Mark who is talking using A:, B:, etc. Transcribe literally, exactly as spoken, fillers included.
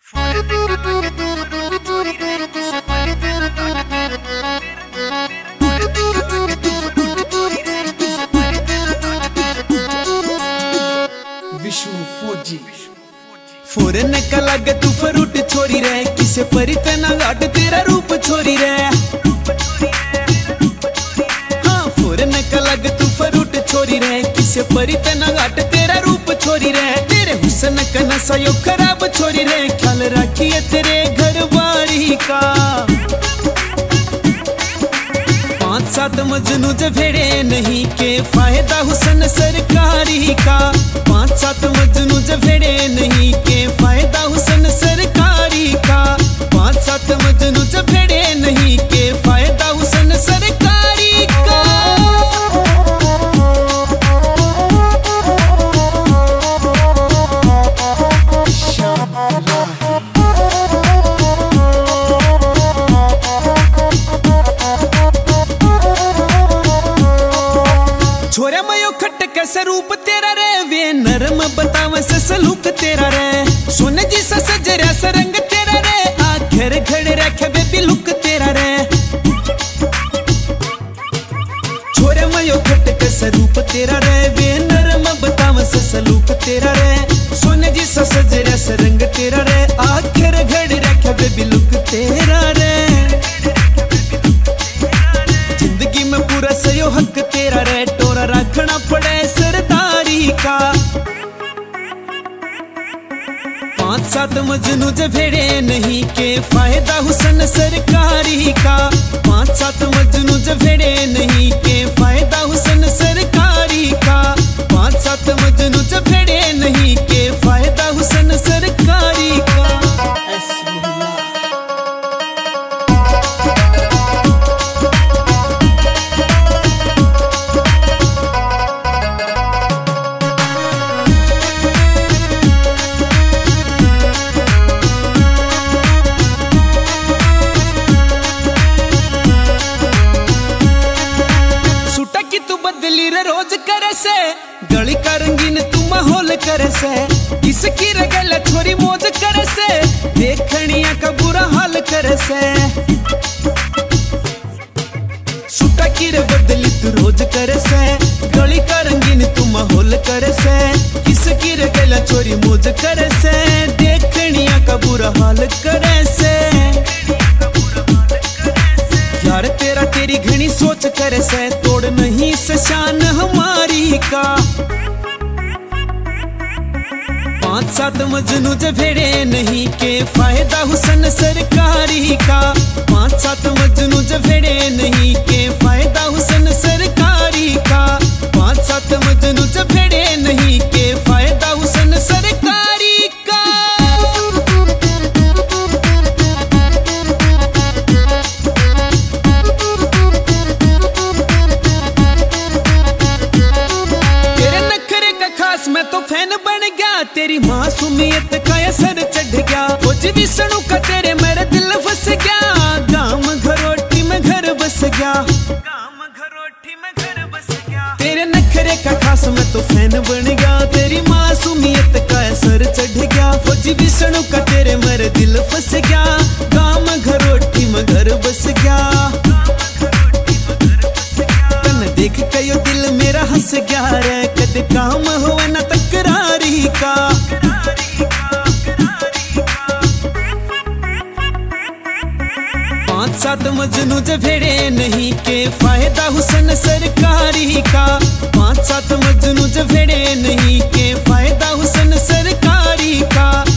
A: फोरन का लग तू फ्रूट छोरी रे, किसे परी तना गाट तेरा रूप छोरी रे। हाँ फोरन का लग तू फ्रूट छोरी रे, किसे परी तना गाट तेरा रूप छोरी रे। तेरे हुसन का नशा यो खराब छोरी रे, ख्याल रखिए तेरे घर बारी का। पाँच सात मजनू भेड़े नहीं के फायदा हुसन सरकारी का। पाँच सात मजनू भेड़े नहीं के फायदा हुसन सरकारी का। पाँच सात मजनू भेड़े नहीं के फायदा हुसन सरकारी का। छोरे मयो खट कैसे रूप तेरा रे, वे नरम बताव से सलूक तेरा रे। सोने जी सा सजरा सा रंग तेरा रे, आखिर घड़ रखे बेबी लुक तेरा रे। छोरे मयो खट कैसे रूप तेरा रे, वे नरम बताव से सलूक तेरा रे। सोने जी सा सजरा सा रंग तेरा रे, आखिर घड़ रखे बेबी लुक तेरा रे। जिंदगी में पूरा सयो हक तेरा रे, टोरा रखना पड़े सरदारी का। पाँच सात मजनू भेड़े नहीं के फायदा हुसन सरकारी का। पाँच सात मजनू भेड़े नहीं के फायदा हुसन सरकारी का। पाँच सात मजनू भेड़े नहीं के फायदा हुसन सरकारी का। बदली रे रोज करे से, गली का रंगीन तू माहौल करे से। किसकी रगल छोरी मौज करे से, देखनिया का बुरा हाल करे से। सुटा की रे बदली तू रोज करे से, गली का रंगीन तू माहौल करे से। किसकी रगल छोरी मौज करे से, देखनिया का बुरा हाल करे से। यार तेरा तेरी घनी सोच करे से, तोड़ नहीं से शान हमारी का। पाँच सात मजनू भेड़े नहीं के फायदा हुसन सरकारी का। पाँच सात मजनू भेड़े नहीं के फायदा हुसन सरकारी का। पाँच सात मजनू भेड़े नहीं के फायदा हुसन सरकारी का। मैं तो फैन बन गया, तेरी मासूमियत का असर चढ़ गया। कुछ भी सुनू का तेरे मेरे दिल फंस गया। गाँव घरोटी में घर बस गया। गाँव घरोटी में घर बस गया। तेरे नखरे का खास मैं तो फैन बन गया, तेरी मासूमियत का असर चढ़ गया। कुछ भी सुनू का तेरे मेरे दिल फंस गया। गाँव घरोटी में घर बस गया। तन देख के यो दिल मेरा हंस गया रे, कद काम हुआ न तकरारी का। पाँच सात मजनू भेड़े नहीं के फायदा हुसन सरकारी का। पाँच सात मजनू भेड़े नहीं के फायदा हुसन सरकारी का।